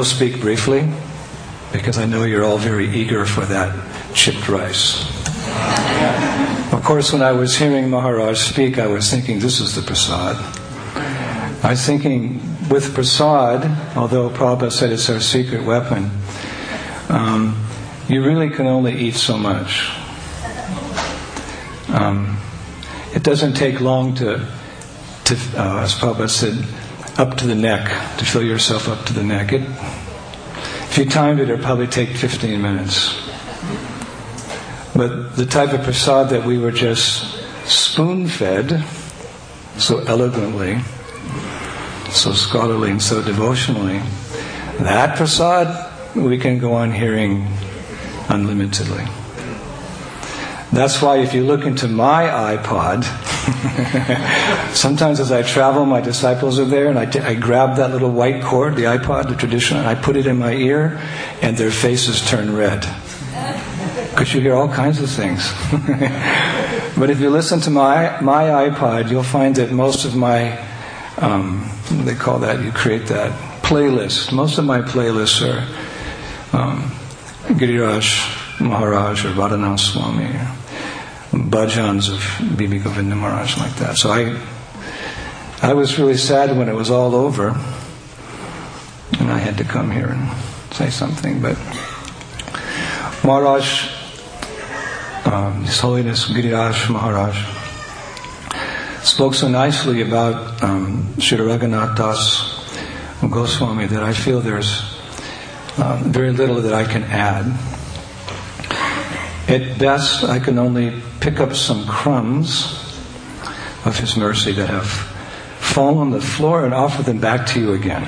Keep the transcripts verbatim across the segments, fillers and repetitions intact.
will speak briefly, because I know you're all very eager for that chipped rice. Of course, when I was hearing Maharaj speak, I was thinking, this is the prasad. I was thinking, with prasad, although Prabhupada said it's our secret weapon, um, you really can only eat so much. Um, it doesn't take long to, to uh, as Prabhupada said, up to the neck, to fill yourself up to the neck. It, if you timed it, it would probably take fifteen minutes. But the type of prasad that we were just spoon-fed so elegantly, so scholarly and so devotionally, that prasad we can go on hearing unlimitedly. That's why if you look into my iPod, sometimes as I travel, my disciples are there, and I, t- I grab that little white cord, the iPod, the traditional, and I put it in my ear, and their faces turn red. Because you hear all kinds of things. But if you listen to my my iPod, you'll find that most of my, um, they call that, you create that playlist. Most of my playlists are um, Giriraj Maharaj or Radhanath Swami, bhajans of Bibi Govinda Maharaj, like that. So I, I was really sad when it was all over, and I had to come here and say something. But Maharaj, um, His Holiness Giriraj Maharaj, spoke so nicely about um, Sri Raghunath Das Goswami that I feel there's um, very little that I can add. At best, I can only pick up some crumbs of His mercy that have fallen on the floor and offer them back to you again.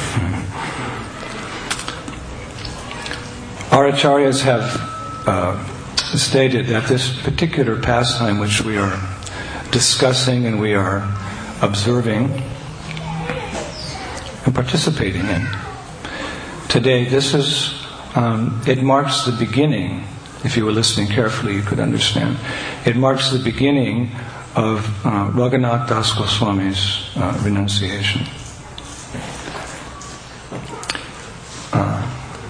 Our acharyas have uh, stated that this particular pastime which we are discussing and we are observing and participating in today, this is, um, it marks the beginning. If you were listening carefully, you could understand. It marks the beginning of uh, Raghunath Das Goswami's uh, renunciation. Uh,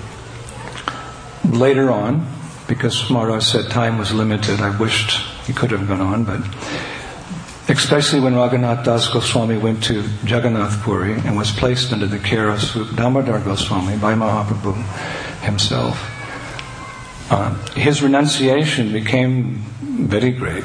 later on, because Maharaj said time was limited, I wished he could have gone on, but especially when Raghunath Das Goswami went to Jagannath Puri and was placed under the care of Swarup Damodar Goswami by Mahaprabhu himself, Uh, his renunciation became very great.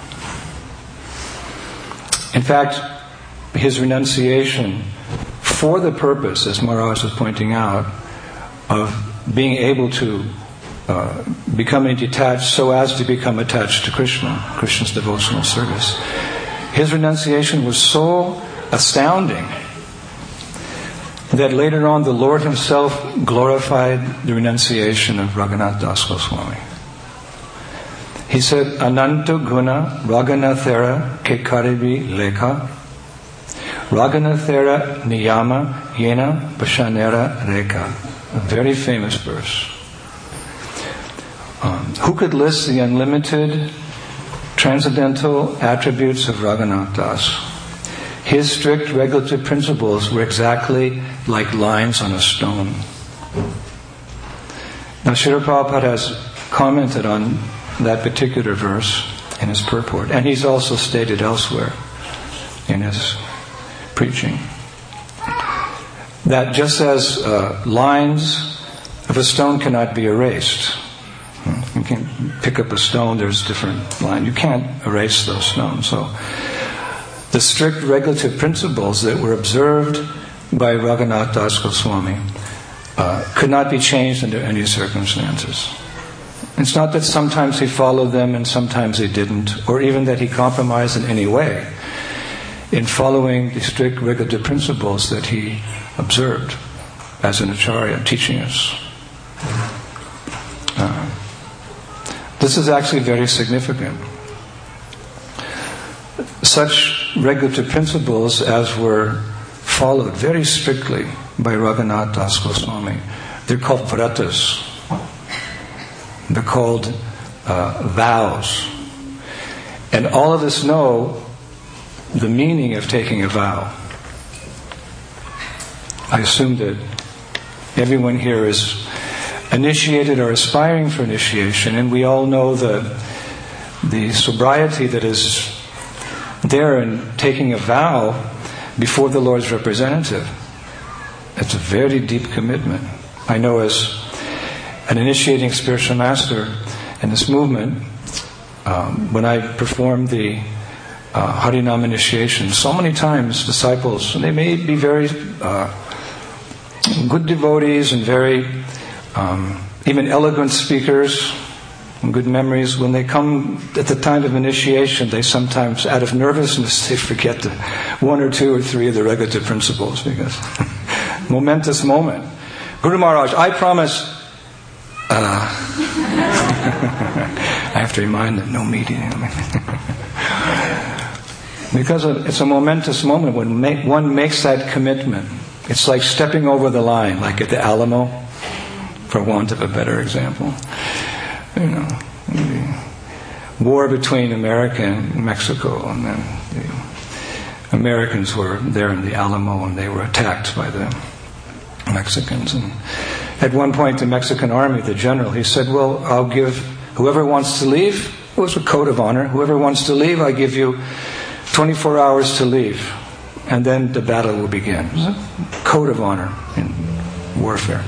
In fact, his renunciation for the purpose, as Maharaj was pointing out, of being able to uh, becoming detached so as to become attached to Krishna, Krishna's devotional service. His renunciation was so astounding that later on the Lord Himself glorified the renunciation of Raghunath Das Goswami. He said, Ananta guna Raghunathera ke karibi lekha Raghunathera niyama yena pashanera reka. A very famous verse. Um, who could list the unlimited transcendental attributes of Raghunath Das? His strict regulative principles were exactly like lines on a stone. Now, Srila Prabhupada has commented on that particular verse in his purport, and he's also stated elsewhere in his preaching that just as uh, lines of a stone cannot be erased, you can pick up a stone, there's different lines. You can't erase those stones. So the strict regulative principles that were observed by Raghunath Das Goswami uh, could not be changed under any circumstances. It's not that sometimes he followed them and sometimes he didn't, or even that he compromised in any way in following the strict regulative principles that he observed as an acharya teaching us. Uh, this is actually very significant. Such regulative principles as were followed very strictly by Raghunath Das Goswami, they're called vratas. They're called uh, vows. And all of us know the meaning of taking a vow. I assume that Everyone here is initiated or aspiring for initiation, and we all know the the sobriety that is there in taking a vow before the Lord's representative. It's a very deep commitment. I know as an initiating spiritual master in this movement, um, when I performed the uh, Harinam initiation, so many times disciples, and they may be very uh, good devotees and very um, even eloquent speakers and good memories, when they come at the time of initiation, they sometimes, out of nervousness, they forget the one or two or three of the regulative principles, because momentous moment. Guru Maharaj, I promise. Uh, I have to remind them, no meeting. Because it's a momentous moment when make, one makes that commitment. It's like stepping over the line, like at the Alamo, for want of a better example. You know, the war between America and Mexico, and then the Americans were there in the Alamo, and they were attacked by the Mexicans. And at one point, the Mexican army, the general, he said, "Well, I'll give whoever wants to leave." It was a code of honor. Whoever wants to leave, I give you twenty-four hours to leave, and then the battle will begin. It was a code of honor in warfare.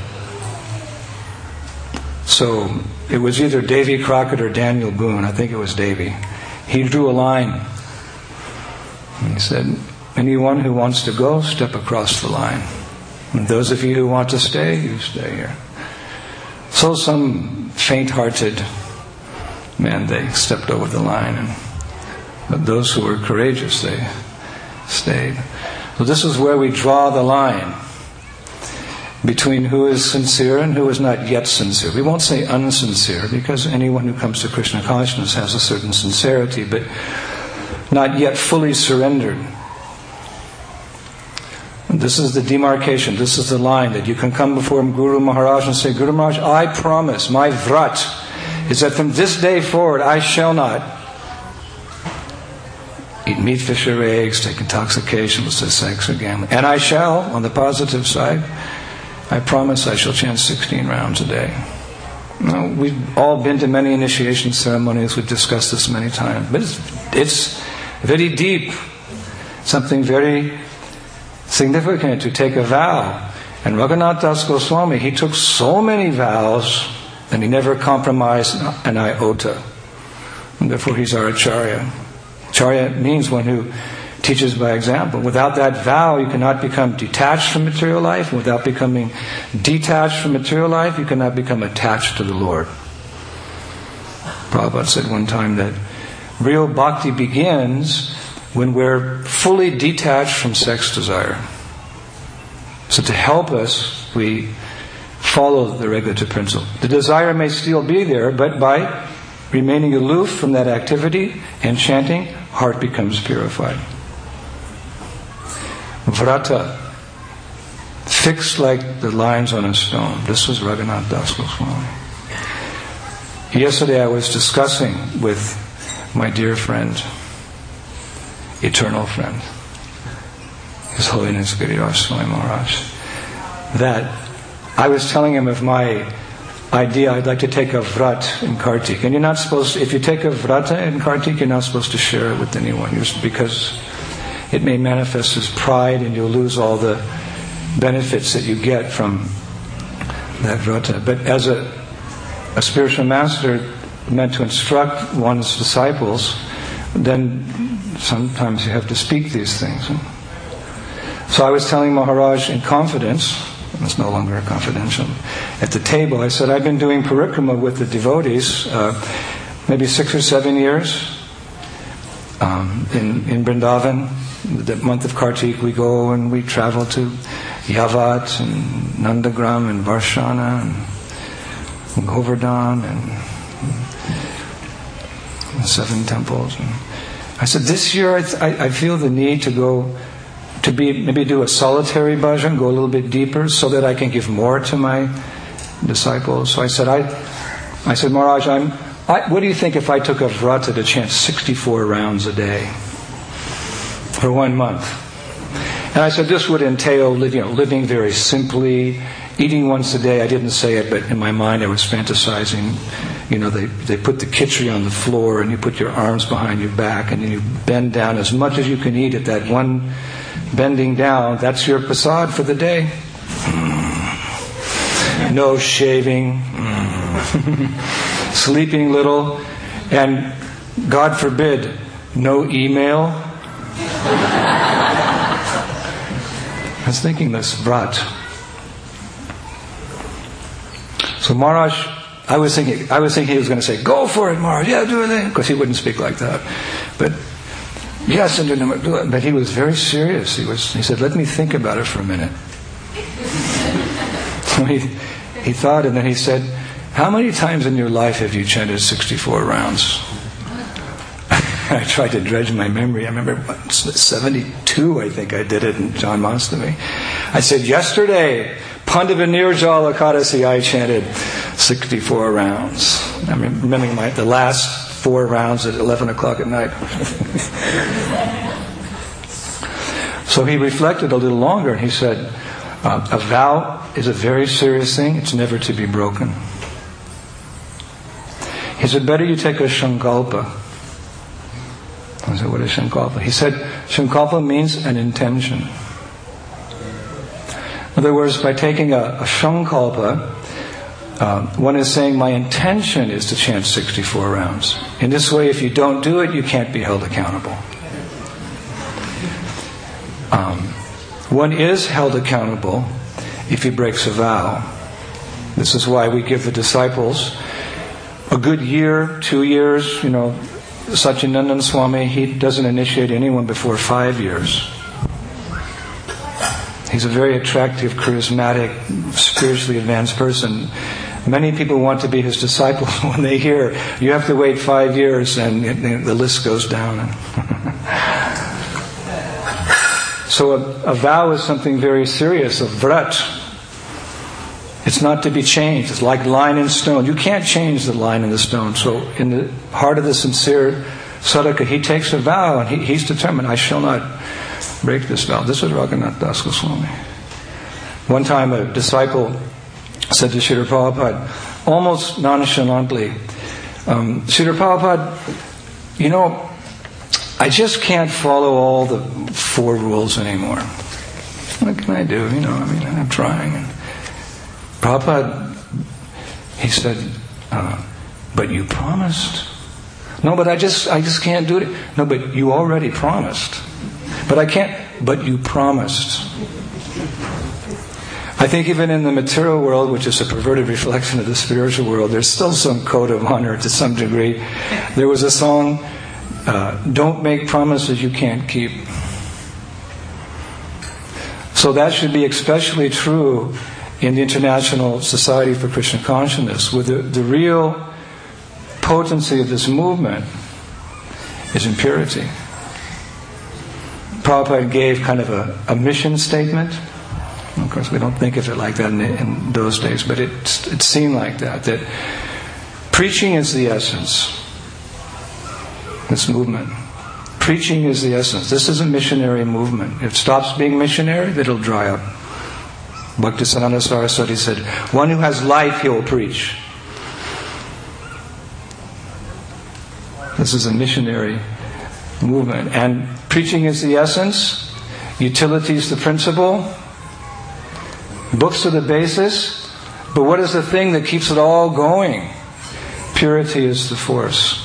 So it was either Davy Crockett or Daniel Boone. I think it was Davy. He drew a line. And he said, "Anyone who wants to go, step across the line. And those of you who want to stay, you stay here." So some faint-hearted men, they stepped over the line. And, but those who were courageous, they stayed. So this is where we draw the line between who is sincere and who is not yet sincere. We won't say unsincere, because anyone who comes to Krishna consciousness has a certain sincerity, but not yet fully surrendered. And this is the demarcation, this is the line that you can come before Guru Maharaj and say, "Guru Maharaj, I promise, my vrat is that from this day forward I shall not eat meat, fish or eggs, take intoxication, let's say sex or gambling. And I shall, on the positive side, I promise I shall chant sixteen rounds a day." Now, we've all been to many initiation ceremonies, we've discussed this many times, but it's, it's very deep, something very significant to take a vow. And Raghunath Das Goswami, he took so many vows and he never compromised an iota. And therefore he's our Acharya. Acharya means one who teaches by example. Without that vow, you cannot become detached from material life. Without becoming detached from material life, you cannot become attached to the Lord. Prabhupada said one time that real bhakti begins when we're fully detached from sex desire. So to help us, we follow the regulative principle. The desire may still be there, but by remaining aloof from that activity and chanting, heart becomes purified. Vrata, fixed like the lines on a stone. This was Raghunath Das Goswami. Yesterday I was discussing with my dear friend, eternal friend, His Holiness Giriraj Swami Maharaj, that I was telling him of my idea. I'd like to take a vrat in Kartik. And you're not supposed to, if you take a vrata in Kartik, you're not supposed to share it with anyone, just because it may manifest as pride and you'll lose all the benefits that you get from that vrata. But as a, a spiritual master meant to instruct one's disciples, then sometimes you have to speak these things. So I was telling Maharaj in confidence, it's no longer confidential, at the table, I said, I've been doing parikrama with the devotees uh, maybe six or seven years um, in, in Vrindavan. The month of Kartik we go and we travel to Yavat and Nandagram and Varshana and Govardhan and, and seven temples. And I said, this year I, th- I feel the need to go to be maybe do a solitary bhajan, go a little bit deeper, so that I can give more to my disciples. So I said, I, I said, Maharaj, I'm. I, what do you think if I took a vrata to chant sixty-four rounds a day for one month? And I said, this would entail, you know, living very simply, eating once a day, I didn't say it, but in my mind I was fantasizing. You know, they, they put the khichdi on the floor and you put your arms behind your back and you bend down as much as you can eat at that one bending down. That's your prasad for the day. Mm. No shaving. Mm. Sleeping little. And God forbid, no email. I was thinking this vrat. So Maharaj, I was thinking, I was thinking he was going to say, "Go for it, Maharaj. Yeah, do it." Because he wouldn't speak like that. But yes, and do it. But he was very serious. He was. He said, "Let me think about it for a minute." So he he thought, and then he said, "How many times in your life have you chanted sixty-four rounds?" I tried to dredge my memory. I remember seventy-two, I think I did it in John Mastami. I said, "Yesterday, Pandava Nirjala Kadasi, I chanted sixty-four rounds." I'm remembering my, the last four rounds at eleven o'clock at night. So he reflected a little longer and he said, uh, a vow is a very serious thing. It's never to be broken. He said, better you take a Shankalpa. I said, what is Shankalpa? He said, Shankalpa means an intention. In other words, by taking a, a Shankalpa, uh, one is saying, my intention is to chant sixty-four rounds. In this way, if you don't do it, you can't be held accountable. Um, one is held accountable if he breaks a vow. This is why we give the disciples a good year, two years, you know. Satyanandan Swami, he doesn't initiate anyone before five years. He's a very attractive, charismatic, spiritually advanced person. Many people want to be his disciples. When they hear, you have to wait five years, and it, the list goes down. So a, a vow is something very serious, a vrat. It's not to be changed. It's like line in stone. You can't change the line in the stone. So in the heart of the sincere sadhaka, he takes a vow and he, he's determined, I shall not break this vow. This is Raghunath Das Goswami. One time a disciple said to Srila Prabhupada, almost nonchalantly, um, Srila Prabhupada, you know, I just can't follow all the four rules anymore. What can I do? You know, I mean, I'm trying. And Prabhupada, he said, uh, but you promised. No, but I just I just can't do it. No, but you already promised. But I can't, but you promised. I think even in the material world, which is a perverted reflection of the spiritual world, there's still some code of honor to some degree. There was a song, uh, don't make promises you can't keep. So that should be especially true in the International Society for Krishna Consciousness, where the, the real potency of this movement is in purity. Prabhupada gave kind of a, a mission statement. Of course, we don't think of it like that in, in those days, but it, it seemed like that, that preaching is the essence. This movement. Preaching is the essence. This is a missionary movement. If it stops being missionary, it'll dry up. Bhaktisiddhanta Saraswati said, one who has life, he will preach. This is a missionary movement. And preaching is the essence. Utility is the principle. Books are the basis. But what is the thing that keeps it all going? Purity is the force.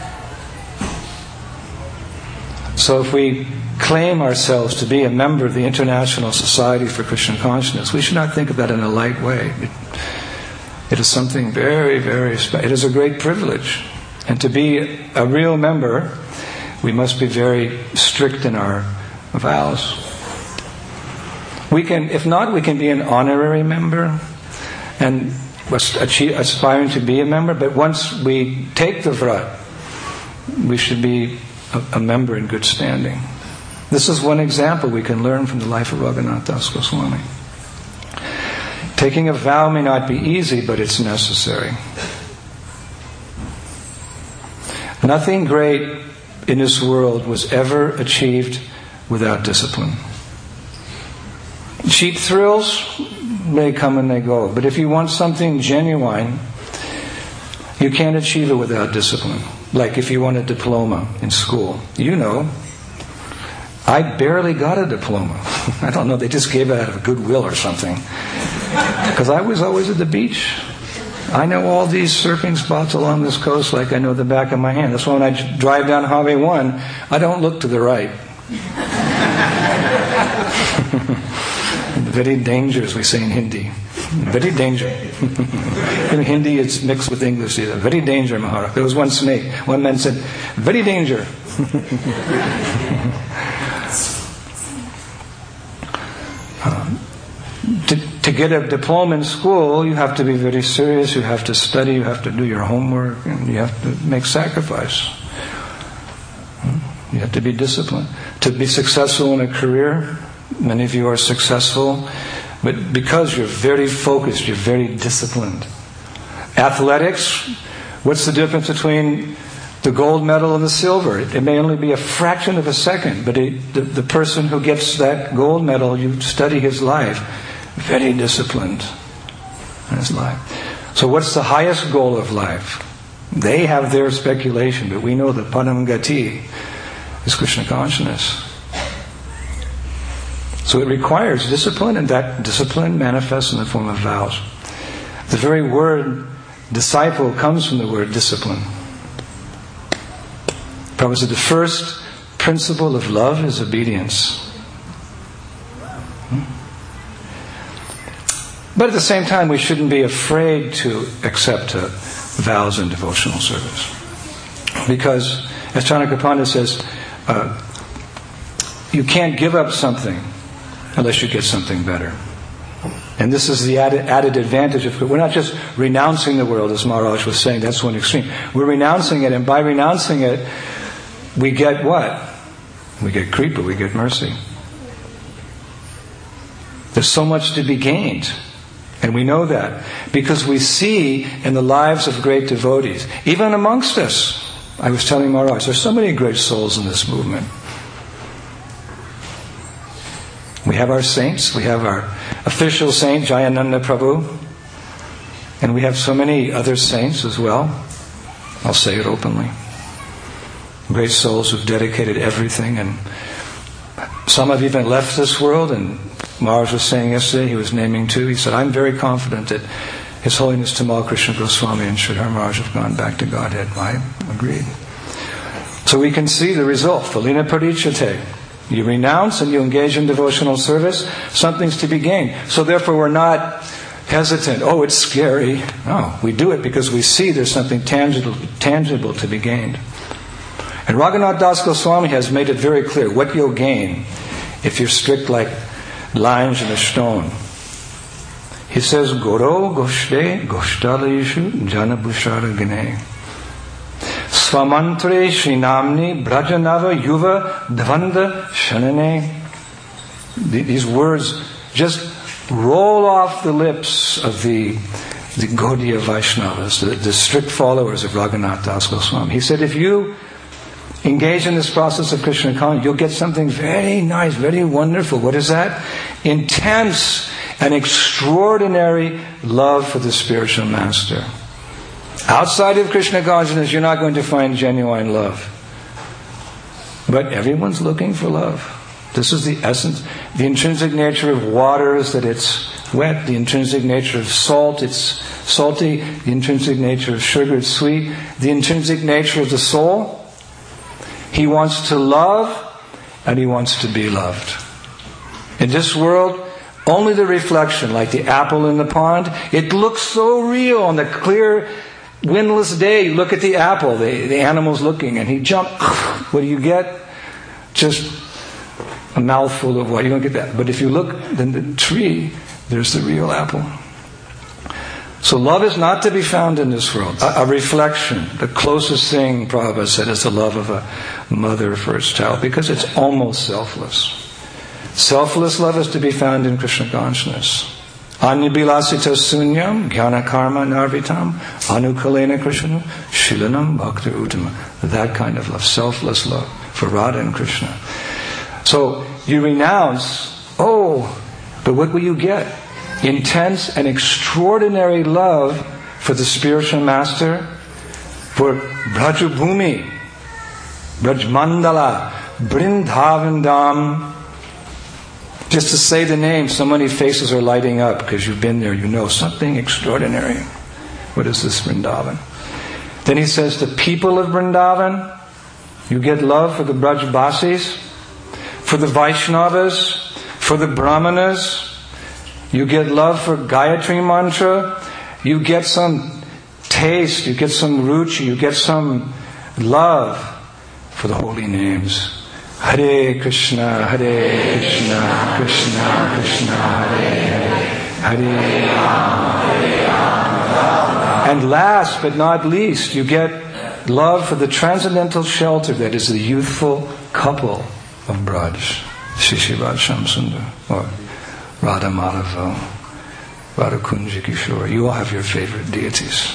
So if we claim ourselves to be a member of the International Society for Krishna Consciousness, we should not think of that in a light way. It, it is something very, very special. It is a great privilege. And to be a real member, we must be very strict in our vows. We can, if not, we can be an honorary member and achieve, aspiring to be a member. But once we take the vrat, we should be a, a member in good standing. This is one example we can learn from the life of Raghunath Das Goswami. Taking a vow may not be easy, but it's necessary. Nothing great in this world was ever achieved without discipline. Cheap thrills, they come and they go. But if you want something genuine, you can't achieve it without discipline. Like if you want a diploma in school. You know, I barely got a diploma. I don't know, they just gave it out of goodwill or something. Because I was always at the beach. I know all these surfing spots along this coast like I know the back of my hand. That's why when I drive down Highway one, I don't look to the right. Very dangerous, we say in Hindi. Very danger. In Hindi, it's mixed with English. Very danger, Maharaj. There was one snake. One man said, very danger. um, to, to get a diploma in school, you have to be very serious. You have to study. You have to do your homework. And you have to make sacrifice. You have to be disciplined. To be successful in a career, many of you are successful, but because you're very focused, you're very disciplined. Athletics, what's the difference between the gold medal and the silver? It may only be a fraction of a second, but it, the, the person who gets that gold medal, you study his life, very disciplined in his life. So what's the highest goal of life? They have their speculation, but we know that Param Gati is Krishna consciousness. So it requires discipline, and that discipline manifests in the form of vows. The very word disciple comes from the word discipline. Prabhupada said the first principle of love is obedience. But at the same time, we shouldn't be afraid to accept uh, vows in devotional service. Because, as Chanakya Pandit says, uh, you can't give up something unless you get something better. And this is the added, added advantage of it. We're not just renouncing the world, as Maharaj was saying. That's one extreme. We're renouncing it, and by renouncing it, we get what? We get kripa, we get mercy. There's so much to be gained. And we know that because we see in the lives of great devotees, even amongst us. I was telling Maharaj, there's so many great souls in this movement. We have our saints, we have our official saint, Jayananda Prabhu, and we have so many other saints as well. I'll say it openly. Great souls who've dedicated everything, and some have even left this world, and Maharaj was saying yesterday, he was naming two, he said, I'm very confident that His Holiness Tamal Krishna Goswami and Sridhar Maharaj have gone back to Godhead. I agreed. So we can see the result. Phalina parichate. You renounce and you engage in devotional service, something's to be gained. So therefore we're not hesitant. Oh, it's scary. No, we do it because we see there's something tangible, tangible to be gained. And Raghunath Das Goswami has made it very clear what you'll gain if you're strict like lines in a stone. He says, Goro Goshte Goshtalayishu Jana Bushara Gane. Swamantre Srinamni Brajanava Yuva Dvanda Shanane. These words just roll off the lips of the, the Gaudiya Vaishnavas, the, the strict followers of Raghunath Das Goswami. He said, if you engage in this process of Krishna consciousness, you'll get something very nice, very wonderful. What is that? Intense and extraordinary love for the spiritual master. Outside of Krishna consciousness, you're not going to find genuine love. But everyone's looking for love. This is the essence. The intrinsic nature of water is that it's wet. The intrinsic nature of salt, it's salty. The intrinsic nature of sugar, it's sweet. The intrinsic nature of the soul, he wants to love and he wants to be loved. In this world, only the reflection, like the apple in the pond, it looks so real on the clear, windless day. You look at the apple, the, the animal's looking, and he jumps. What do you get? Just a mouthful of water. You don't get that. But if you look in the tree, there's the real apple. So love is not to be found in this world. A, a reflection. The closest thing, Prabhupada said, is the love of a mother for its child, because it's almost selfless. Selfless love is to be found in Krishna consciousness. Anyabilasita sunyam jnana karma narvitam anukalena Krishna shilanam bhakti uttama. That kind of love, selfless love for Radha and Krishna. So you renounce, oh, but what will you get? intense and extraordinary love for the spiritual master, for Brajabhumi, Brajmandala, Vrindavan Dham. Just to say the name, so many faces are lighting up because you've been there, you know something extraordinary. What is this Vrindavan? Then he says, the people of Vrindavan, you get love for the Brajbasis, for the Vaishnavas, for the Brahmanas. You get love for Gayatri Mantra. You get some taste, you get some ruchi, you get some love for the holy names. Hare Krishna, Hare Krishna, Krishna Krishna, Hare Hare, Hare Rama, Hare Rama. And last but not least, you get love for the transcendental shelter that is the youthful couple of Braj, Shishiraj Shamsundar, or Radha Madhava, Radha Kunja Kishore. You all have your favorite deities.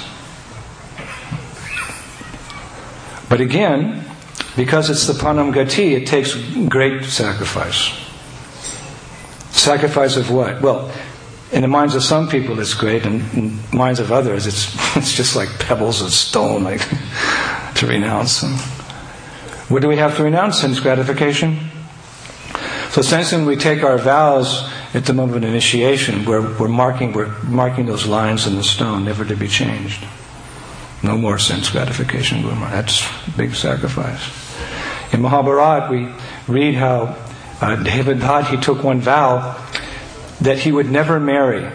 But again, because it's the Panam Gati, it takes great sacrifice. Sacrifice of what? Well, in the minds of some people it's great, and in the minds of others it's it's just like pebbles of stone, like to renounce them. What do we have to renounce? Sense gratification. So essentially when we take our vows at the moment of initiation, we're, we're marking we're marking those lines in the stone, never to be changed. No more sense gratification. That's a big sacrifice. In Mahabharata, we read how uh, Devadatta, he took one vow that he would never marry.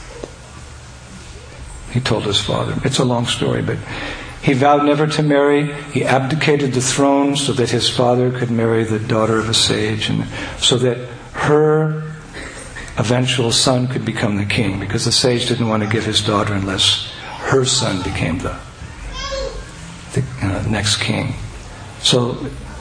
He told his father. It's a long story, but he vowed never to marry. He abdicated the throne so that his father could marry the daughter of a sage, and so that her eventual son could become the king, because the sage didn't want to give his daughter unless her son became the, the uh, next king. So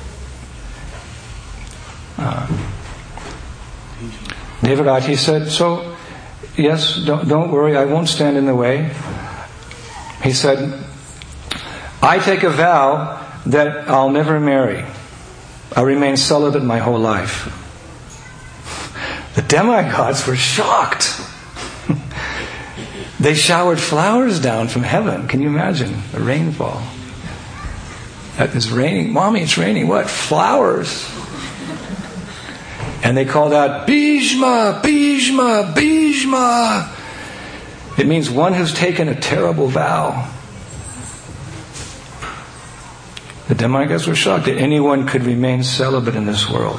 Uh, Devadatta, he said, so, yes, don't, don't worry, I won't stand in the way. He said, I take a vow that I'll never marry. I'll remain celibate my whole life. The demigods were shocked. They showered flowers down from heaven. Can you imagine? A rainfall. That is raining. Mommy, it's raining. What? Flowers. And they called out, Bhishma, Bhishma, Bhishma. It means one who's taken a terrible vow. The demigods were shocked that anyone could remain celibate in this world.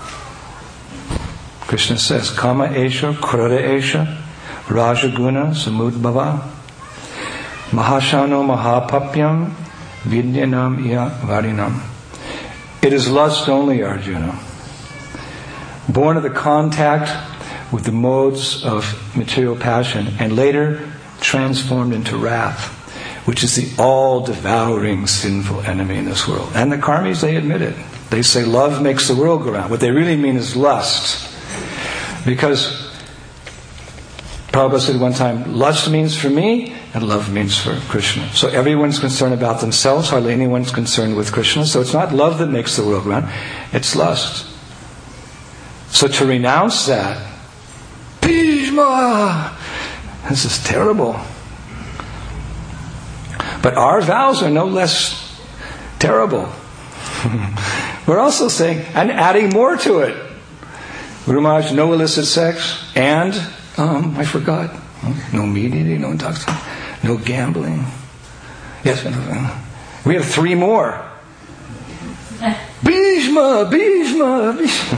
Krishna says, Kama Esha, Krodha Esha, Rajaguna, Samudbhava, Mahashano Mahapapyam, Vidyanam Iya Varinam. It is lust only, Arjuna. Born of the contact with the modes of material passion, and later transformed into wrath, which is the all-devouring sinful enemy in this world. And the karmis, they admit it. They say love makes the world go round. What they really mean is lust. Because Prabhupada said one time, lust means for me, and love means for Krishna. So everyone's concerned about themselves, hardly anyone's concerned with Krishna. So it's not love that makes the world go round, it's lust. So to renounce that, Bhishma, this is terrible. But our vows are no less terrible. We're also saying, and adding more to it. Guru Maharaj, no illicit sex, and, um, I forgot, no meat eating, no intoxication, no gambling. Yes, we have three more. Bhishma, Bhishma, Bhishma.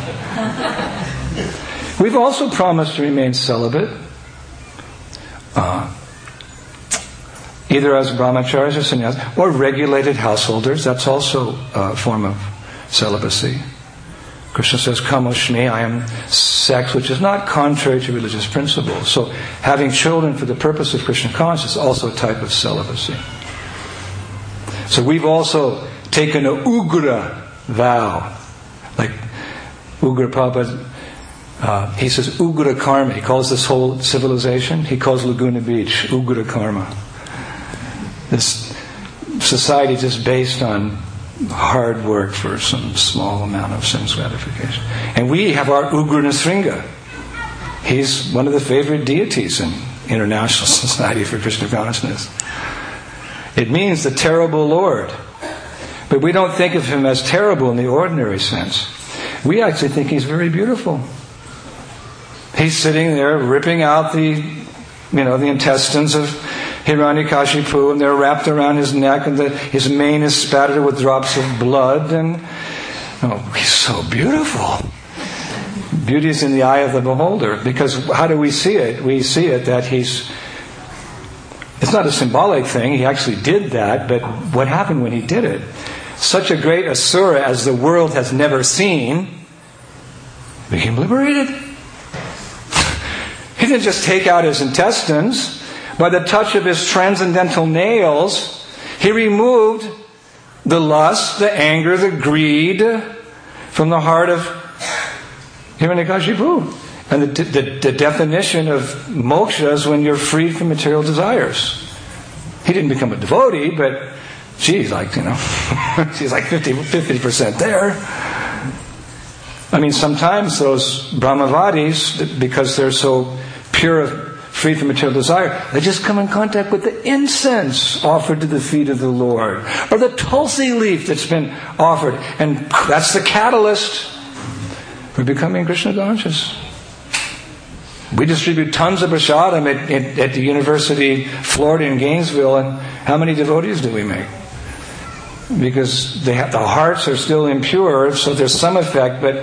We've also promised to remain celibate, uh, either as brahmacharis or sannyasis, or regulated householders. That's also a form of celibacy. Krishna says, Kamoshmi, I am sex, which is not contrary to religious principles. So having children for the purpose of Krishna consciousness is also a type of celibacy. So we've also taken a ugra vow. Like Ugra Prabhupada, uh, he says Ugra Karma. He calls this whole civilization, he calls Laguna Beach Ugra Karma. This society just based on hard work for some small amount of sense gratification. And we have our Ugra Nasringa. He's one of the favorite deities in International Society for Krishna Consciousness. It means the terrible Lord. But we don't think of him as terrible in the ordinary sense. We actually think he's very beautiful. He's sitting there ripping out the, you know, the intestines of Hiranyakashipu, and they're wrapped around his neck, and the, his mane is spattered with drops of blood, and oh, he's so beautiful. Beauty is in the eye of the beholder. Because how do we see it? We see it that he's... It's not a symbolic thing. He actually did that. But what happened when he did it? Such a great asura as the world has never seen became liberated. He didn't just take out his intestines. By the touch of his transcendental nails, he removed the lust, the anger, the greed from the heart of Hiranyakashipu. And the, the, the definition of moksha is when you're freed from material desires. He didn't become a devotee, but geez, like, you know, she's like fifty percent there. I mean, sometimes those Brahmavadis, because they're so pure, free from material desire, they just come in contact with the incense offered to the feet of the Lord, or the tulsi leaf that's been offered, and that's the catalyst for becoming Krishna conscious. We distribute tons of prasadam at, at, at the University of Florida in Gainesville, and how many devotees do we make? Because they have, the hearts are still impure, so there's some effect, but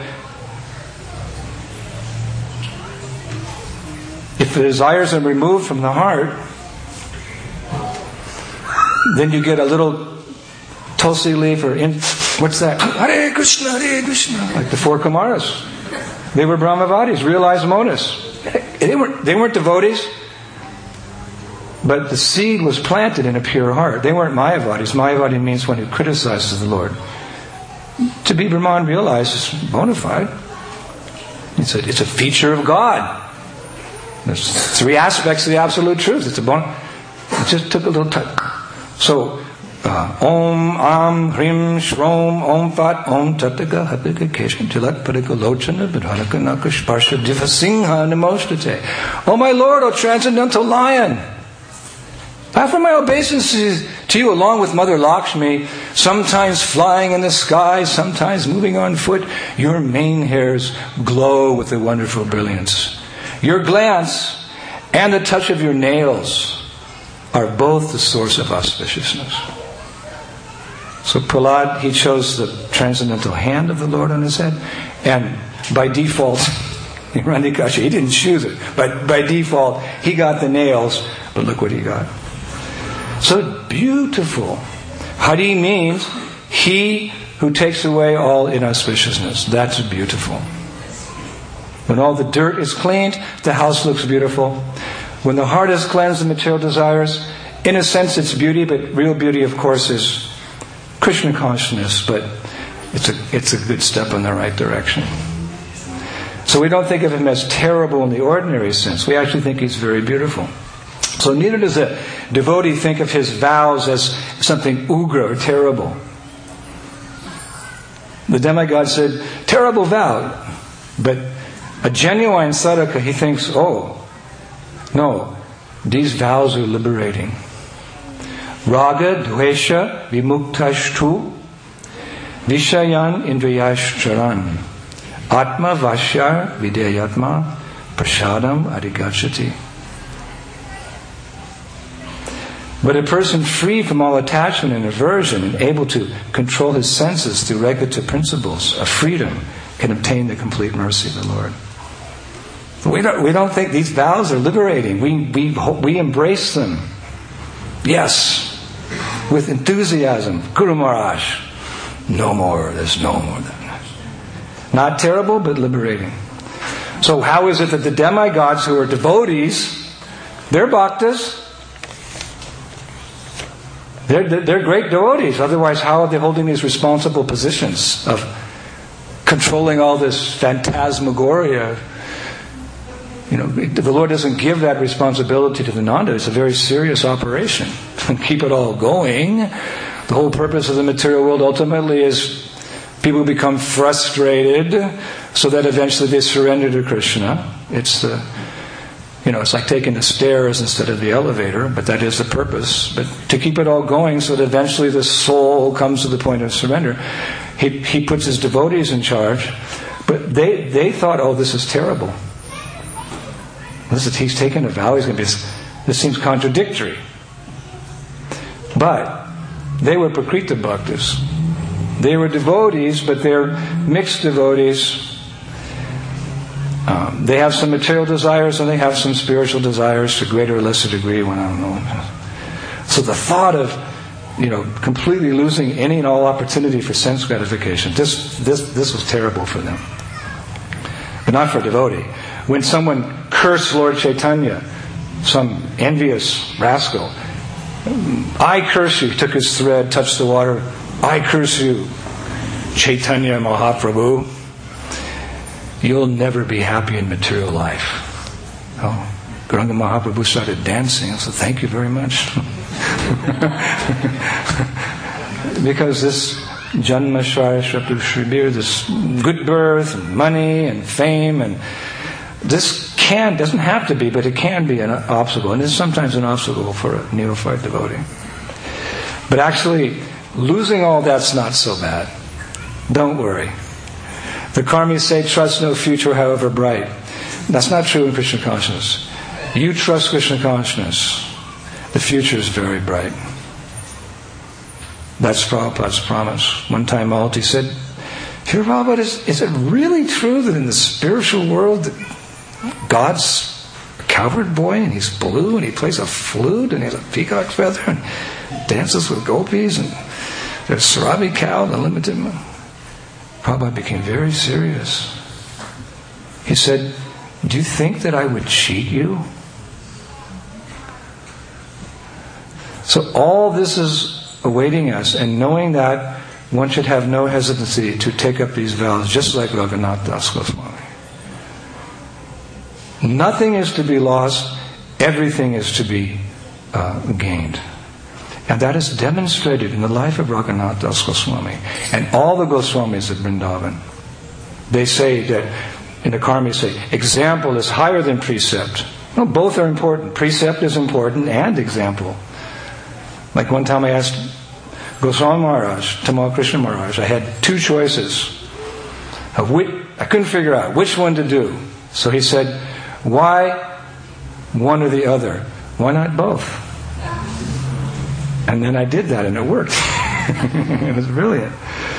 if the desires are removed from the heart, then you get a little tulsi leaf, or in, what's that? Hare Krishna, Hare Krishna. Like the four Kumaras. They were Brahmavadis, realized monas. They weren't, they weren't devotees, but the seed was planted in a pure heart. They weren't Mayavadis. Mayavadi means one who criticizes the Lord. To be Brahman realized is bona fide. It's a, it's a feature of God. There's three aspects of the absolute truth. It's a bon- It just took a little time. So, uh, Om, Am, Hrim, Shrom, Om, Fat, Om, Tattaka, Hapika, Keshan, Tilak, Padika, Lochana, Vidharaka, Nakash, Parsha, Diva, Singha, Namostate. Oh my Lord, O transcendental lion, I offer my obeisances to you along with Mother Lakshmi, sometimes flying in the sky, sometimes moving on foot. Your mane hairs glow with a wonderful brilliance. Your glance and the touch of your nails are both the source of auspiciousness. So Prahlad, he chose the transcendental hand of the Lord on his head, and by default, Hiranyakashipu, he didn't choose it, but by default, he got the nails, but look what he got. So beautiful. Hari means he who takes away all inauspiciousness. That's beautiful. When all the dirt is cleaned, the house looks beautiful. When the heart is cleansed of material desires, in a sense it's beauty, but real beauty, of course, is Krishna consciousness, but it's a, it's a good step in the right direction. So we don't think of him as terrible in the ordinary sense. We actually think he's very beautiful. So neither does a devotee think of his vows as something ugra or terrible. The demigod said, terrible vow. But a genuine sadhaka, he thinks, oh, no, these vows are liberating. Raga, dvesha, vimuktashtu, vishayan indriyashcharan, atma vashya videyatma, prasadam adhigachati. But a person free from all attachment and aversion and able to control his senses through regulative principles of freedom can obtain the complete mercy of the Lord. We don't, we don't think these vows are liberating. We, we, we embrace them. Yes, with enthusiasm. Guru Maharaj, no more, there's no more than that. Not terrible, but liberating. So how is it that the demigods who are devotees, they're bhaktas, they're, they're great devotees. Otherwise, how are they holding these responsible positions of controlling all this phantasmagoria? You know, the Lord doesn't give that responsibility to the Nanda. It's a very serious operation. Keep it all going. The whole purpose of the material world ultimately is people become frustrated so that eventually they surrender to Krishna. It's the You know, it's like taking the stairs instead of the elevator, but that is the purpose. But to keep it all going so that eventually the soul comes to the point of surrender, he, he puts his devotees in charge. But they, they thought, oh, this is terrible. This is, he's taken a vow, he's going to be... This seems contradictory. But they were Prakrita Bhaktas. They were devotees, but they're mixed devotees. Um, they have some material desires and they have some spiritual desires to greater or lesser degree, when I don't know. So the thought of, you know, completely losing any and all opportunity for sense gratification, this this this was terrible for them. But not for a devotee. When someone cursed Lord Chaitanya, some envious rascal, I curse you, took his thread, touched the water, I curse you, Chaitanya Mahaprabhu. You'll never be happy in material life. Oh, Gauranga Mahaprabhu started dancing. I said, thank you very much. Because this Janma Shraya Shribir, this good birth and money and fame, and this can, doesn't have to be, but it can be an obstacle. And it's sometimes an obstacle for a neophyte devotee. But actually, losing all that's not so bad. Don't worry. The karmis say, trust no future, however bright. That's not true in Krishna consciousness. You trust Krishna consciousness. The future is very bright. That's Prabhupada's promise. One time Malti said, Here, Prabhupada, is, is it really true that in the spiritual world God's a cowherd boy and he's blue and he plays a flute and he has a peacock feather and dances with gopis and there's Sarabi cow, the limited one? Prabhupada became very serious. He said, do you think that I would cheat you? So all this is awaiting us, and knowing that, one should have no hesitancy to take up these vows, just like Raghunath Das Goswami. Nothing is to be lost, everything is to be uh, gained. And that is demonstrated in the life of Raghunath Das Goswami and all the Goswamis of Vrindavan. They say that, in the karmis say, example is higher than precept. No, both are important. Precept is important and example. Like one time I asked Goswami Maharaj, Tamal Krishna Maharaj, I had two choices. Of which, I couldn't figure out which one to do. So he said, why one or the other? Why not both? And then I did that and it worked. It was brilliant.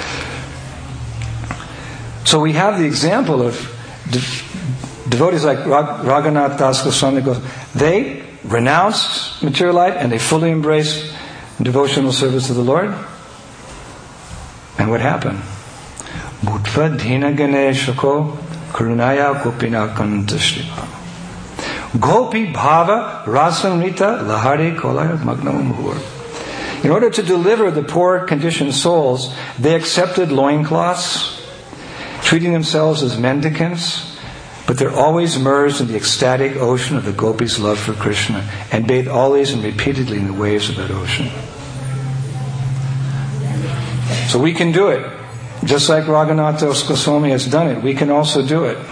So we have the example of de- devotees like Raghunath Das Goswami. They renounced material life and they fully embraced devotional service to the Lord. And what happened? Bhutva dhina ganeshako karunaya gopina kantashriva. Gopi bhava rasamrita lahari kolaya magnam muhur. In order to deliver the poor conditioned souls, they accepted loincloths, treating themselves as mendicants, but they're always immersed in the ecstatic ocean of the gopis' love for Krishna and bathe always and repeatedly in the waves of that ocean. So we can do it. Just like Raghunath Das Goswami has done it, we can also do it.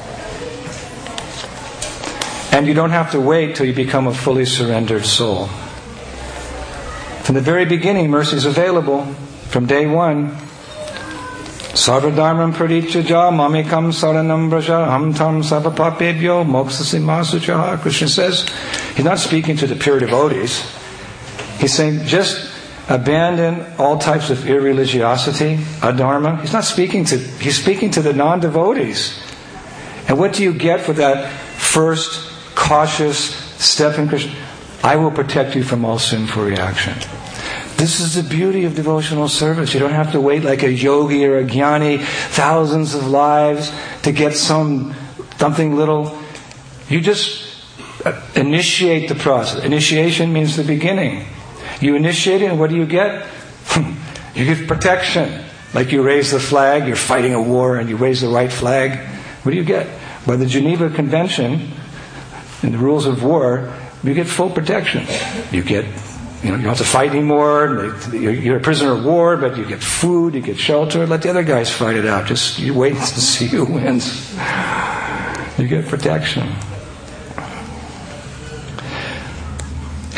And you don't have to wait till you become a fully surrendered soul. From the very beginning, mercy is available. From day one. Sarvadharmam parityajya mamikam saranam braja ham tam savapapebhyo moksasi masuchaha. Krishna says, he's not speaking to the pure devotees. He's saying, just abandon all types of irreligiosity, adharma. He's not speaking to, he's speaking to the non-devotees. And what do you get for that first cautious step in Krishna? I will protect you from all sinful reaction. This is the beauty of devotional service. You don't have to wait like a yogi or a jnani thousands of lives to get some something little. You just initiate the process. Initiation means the beginning. You initiate it, and what do you get? You get protection. Like you raise the flag, you're fighting a war, and you raise the right flag. What do you get? By the Geneva Convention, in the rules of war, you get full protection. You get, you know, you don't have to fight anymore. You're a prisoner of war, but you get food, you get shelter. Let the other guys fight it out. Just you wait to see who wins. You get protection.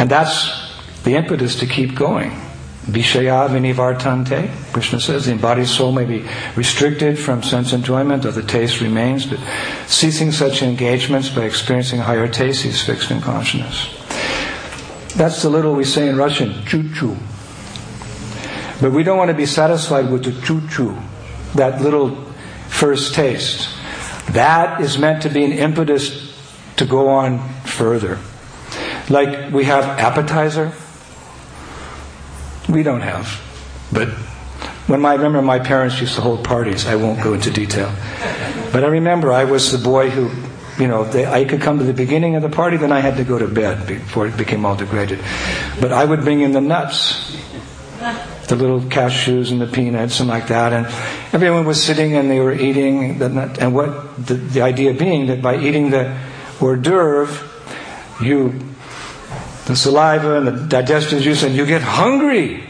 And that's the impetus to keep going. Vishaya vinivartante, Krishna says, the embodied soul may be restricted from sense enjoyment, or the taste remains, but ceasing such engagements by experiencing higher tastes, he's fixed in consciousness. That's the little we say in Russian, choo-choo. But we don't want to be satisfied with the choo-choo, that little first taste. That is meant to be an impetus to go on further. Like we have appetizer. We don't have. But when my, I remember my parents used to hold parties. I won't go into detail. But I remember I was the boy who, you know, they, I could come to the beginning of the party, then I had to go to bed before it became all degraded. But I would bring in the nuts. The little cashews and the peanuts and like that. And everyone was sitting and they were eating the nut. And what the, the idea being that by eating the hors d'oeuvre, you... the saliva and the digestive juice, and you get hungry.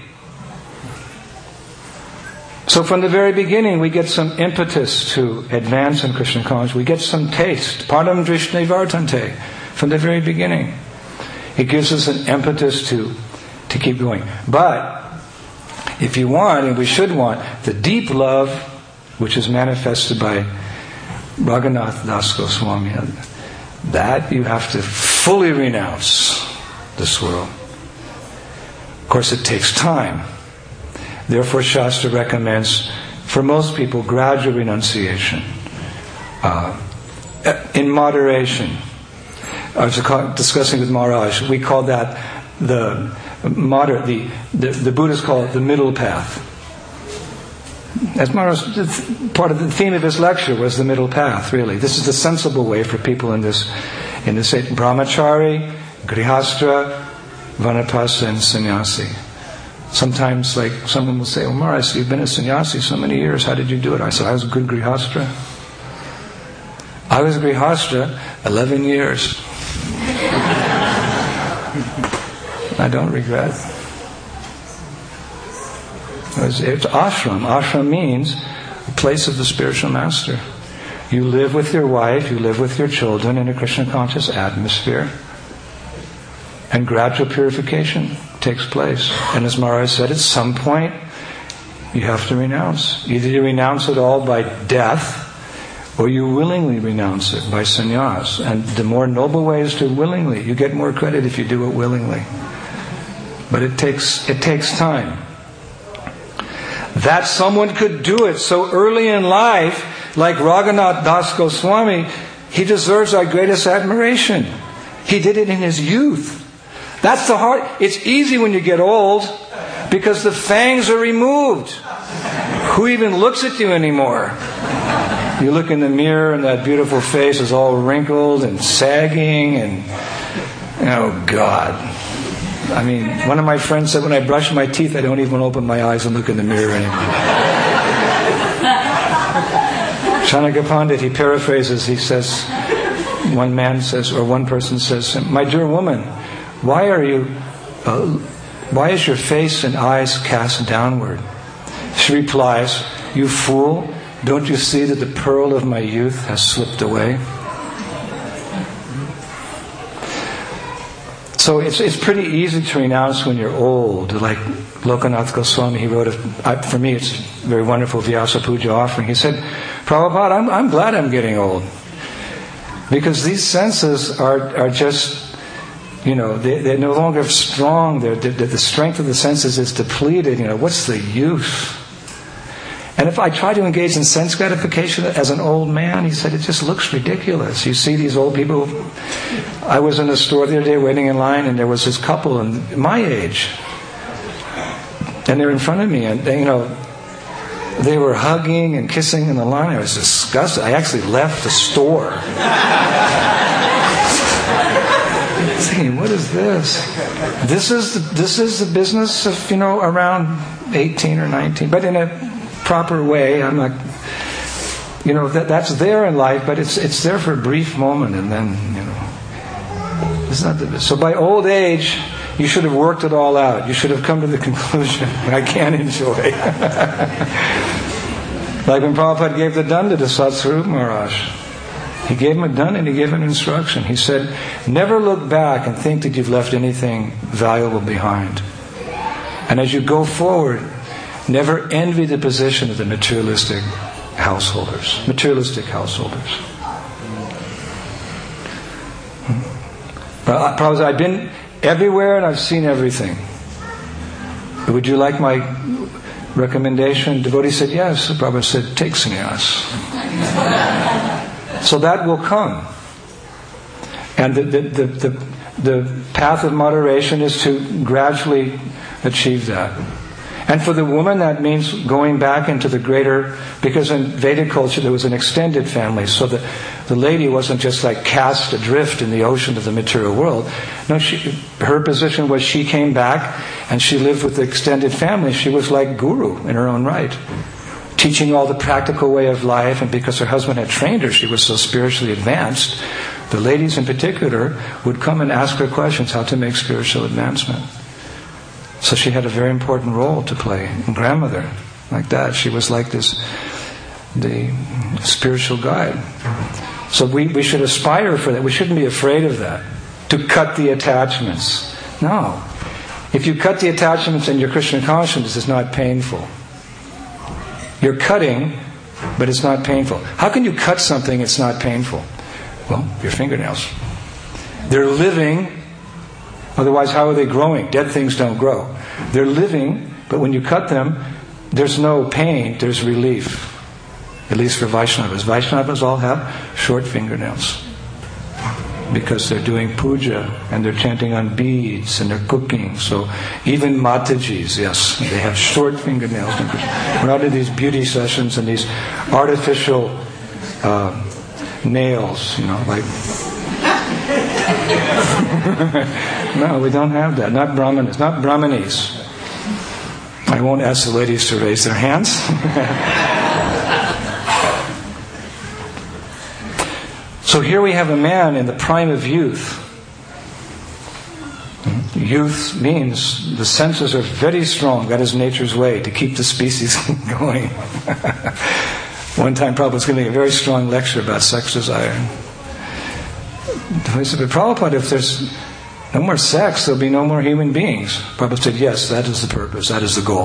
So from the very beginning, we get some impetus to advance in Krishna consciousness. We get some taste. Padam drishne vartante. From the very beginning. It gives us an impetus to, to keep going. But, if you want, and we should want, the deep love, which is manifested by Raghunath Das Goswami, that you have to fully renounce this world. Of course, it takes time. Therefore, Shastra recommends, for most people, gradual renunciation. Uh, in moderation. I was discussing with Maharaj, we call that the moderate, the, the, the Buddhists call it the middle path. As Maharaj, part of the theme of his lecture was the middle path, really. This is the sensible way for people in this, in this brahmachari, grihastra, vanapasa, and sannyasi. Sometimes, like, someone will say, "Oh, Maharaj, you've been a sannyasi so many years, how did you do it?" I said, "I was a good grihastra. I was a grihastra eleven years. I don't regret. It's, it's ashram. Ashram means a place of the spiritual master. You live with your wife, you live with your children in a Krishna conscious atmosphere. And gradual purification takes place. And as Maharaj said, at some point, you have to renounce. Either you renounce it all by death, or you willingly renounce it by sannyas. And the more noble way is to willingly. You get more credit if you do it willingly. But it takes it takes time. That someone could do it so early in life, like Raghunath Das Goswami, he deserves our greatest admiration. He did it in his youth. That's the hard. It's easy when you get old, because the fangs are removed. Who even looks at you anymore? You look in the mirror and that beautiful face is all wrinkled and sagging and, oh God. I mean, one of my friends said when I brush my teeth, I don't even open my eyes and look in the mirror anymore. Chanakya Pandit, he paraphrases, he says, one man says, or one person says, "My dear woman, why are you, uh, why is your face and eyes cast downward?" She replies, "You fool, don't you see that the pearl of my youth has slipped away?" So it's it's pretty easy to renounce when you're old. Like Lokanath Goswami, he wrote, a, I, for me it's a very wonderful Vyasa Puja offering. He said, "Prabhupada, I'm, I'm glad I'm getting old. Because these senses are, are just, you know, they, they're no longer strong. They're, they're, the strength of the senses is depleted. You know, what's the use?" And if I try to engage in sense gratification as an old man, he said, it just looks ridiculous. You see these old people. I was in a store the other day waiting in line, and there was this couple in my age. And they're in front of me, and they, you know, they were hugging and kissing in the line. I was disgusted. I actually left the store. Thinking, what is this? This is the, this is the business of, you know, around eighteen or nineteen, but in a proper way. I'm not, you know, that that's there in life, but it's it's there for a brief moment, and then, you know, it's not the, so by old age, you should have worked it all out. You should have come to the conclusion, I can't enjoy. Like when Prabhupada gave the danda to Satsvarup Maharaj. He gave him a done and he gave him an instruction. He said, never look back and think that you've left anything valuable behind. And as you go forward, never envy the position of the materialistic householders. Materialistic householders. But Prabhupada, I've been everywhere and I've seen everything. Would you like my recommendation? Devotee said, yes. The Prabhupada said, take sannyas. So that will come. And the, the, the, the, the path of moderation is to gradually achieve that. And for the woman, that means going back into the greater, because in Vedic culture there was an extended family, so the, the lady wasn't just like cast adrift in the ocean of the material world. No, she, her position was she came back and she lived with the extended family. She was like guru in her own right, teaching all the practical way of life, and because her husband had trained her, she was so spiritually advanced. The ladies in particular would come and ask her questions how to make spiritual advancement. So she had a very important role to play. And grandmother, like that, she was like this, the spiritual guide. So we, we should aspire for that. We shouldn't be afraid of that. To cut the attachments. No. If you cut the attachments in your Krishna consciousness, it's not painful. You're cutting, but it's not painful. How can you cut something it's not painful? Well, your fingernails. They're living. Otherwise, how are they growing? Dead things don't grow. They're living, but when you cut them, there's no pain, there's relief. At least for Vaishnavas. Vaishnavas all have short fingernails. Because they're doing puja, and they're chanting on beads, and they're cooking. So even Matajis, yes, they have short fingernails. We're not in these beauty sessions and these artificial uh, nails, you know, like... No, we don't have that. Not Brahmanis. Not Brahmanis. I won't ask the ladies to raise their hands. So here we have a man in the prime of youth. Youth means the senses are very strong. That is nature's way to keep the species going. One time Prabhupada was giving a very strong lecture about sex desire. He said, but Prabhupada, if there's no more sex, there'll be no more human beings. Prabhupada said, yes, that is the purpose, that is the goal.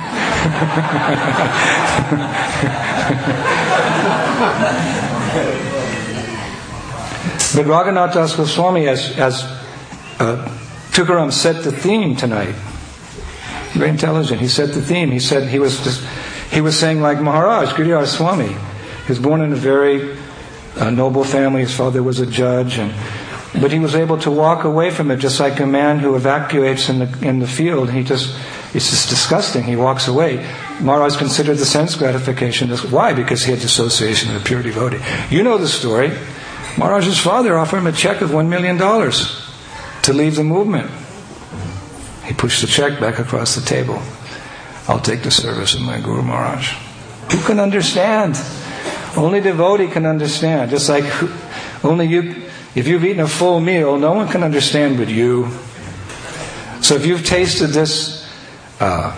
But Raghunath Das Goswami, as, as uh, Tukaram set the theme tonight, very intelligent, he set the theme. He said he was just, he was saying like Maharaj, Giridhar Swami. He was born in a very uh, noble family. His father was a judge, and but he was able to walk away from it, just like a man who evacuates in the in the field. He just, it's just disgusting. He walks away. Maharaj considered the sense gratification. Why? Because he had dissociation of a pure devotee. You know the story. Maharaj's father offered him a check of one million dollars to leave the movement. He pushed the check back across the table. I'll take the service of my Guru Maharaj. Who can understand? Only devotee can understand. Just like only you, if you've eaten a full meal, no one can understand but you. So if you've tasted this uh,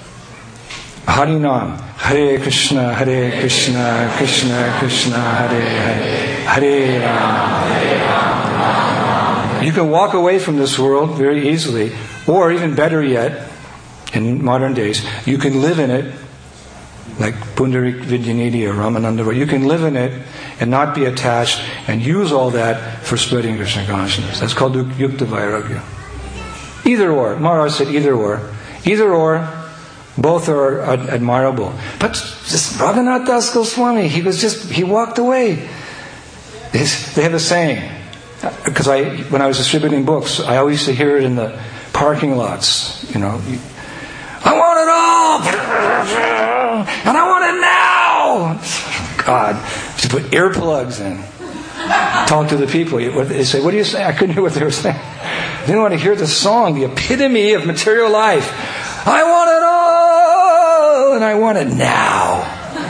Harinam, Hare Krishna, Hare Krishna, Krishna Krishna, Hare Hare, Hare Rama, Hare Rama. You can walk away from this world very easily, or even better yet, in modern days, you can live in it, like Pundarik Vidyanidhi or Ramananda. You can live in it and not be attached, and use all that for spreading Krishna consciousness. That's called Yukta Vairagya. Either or. Maharaj said either or. Either or. Both are ad- admirable. But this Raghunath Das Goswami, he was just, he walked away. His, they have a saying, because I, when I was distributing books, I always used to hear it in the parking lots, you know. I want it all! And I want it now! God, to put earplugs in. Talk to the people. They say, what do you say? I couldn't hear what they were saying. They didn't want to hear the song, the epitome of material life. I want it all! And I want it now.